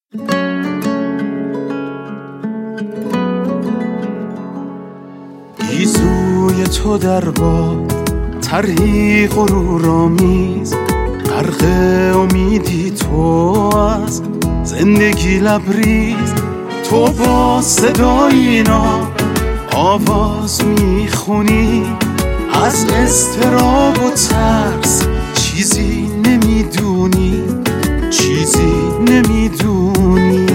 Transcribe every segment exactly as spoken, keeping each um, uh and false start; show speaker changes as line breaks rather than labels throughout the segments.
گیزوی تو در باد طرحی غرورآمیز، غرق امیدی تو از زندگی لبریز. تو با صدای ناب آواز میخونی، از اضطراب و ترس چیزی نمیدونی، چیزی نمیدونی.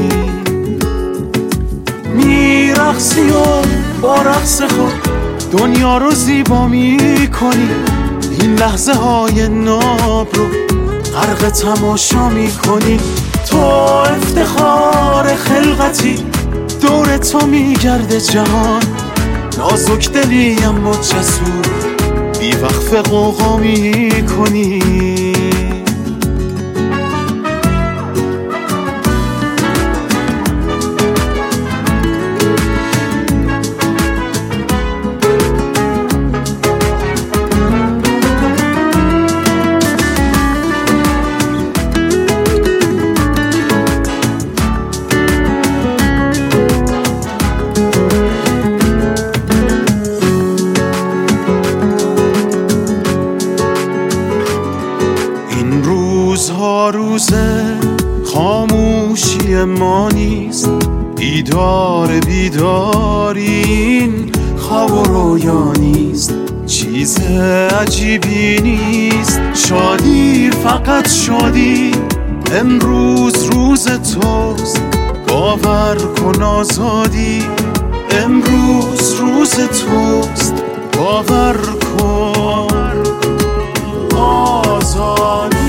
میرقصی و با رقص خود دنیا رو زیبا میکنی، این لحظه های ناب رو غرق تماشا میکنی. تو افتخار خلقتی، دور تو میگرده جهان، نازک دلی اما جسور، بی وقف غوغا میکنی. روزها روزه خاموشی ما نیست، بیدار بیداری این خواب و رویا نیست. چیز عجیبی نیست، شادی فقط شادی، امروز روز توست، باور کن آزادی. امروز روز توست، باور کن آزادی.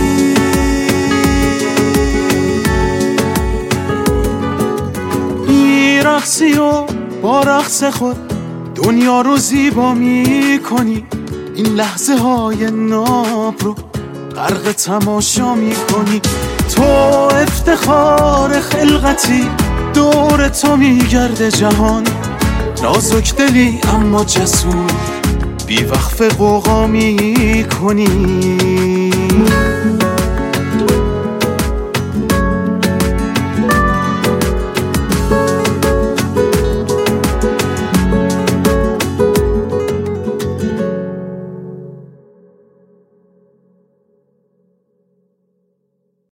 میرقصی و با رقص خود دنیا رو زیبا میکنی، این لحظه های ناب رو غرق تماشا میکنی. تو افتخار خلقتی، دور تو میگرده جهان، نازک دلی اما جسور، بی وقف غوغا میکنی.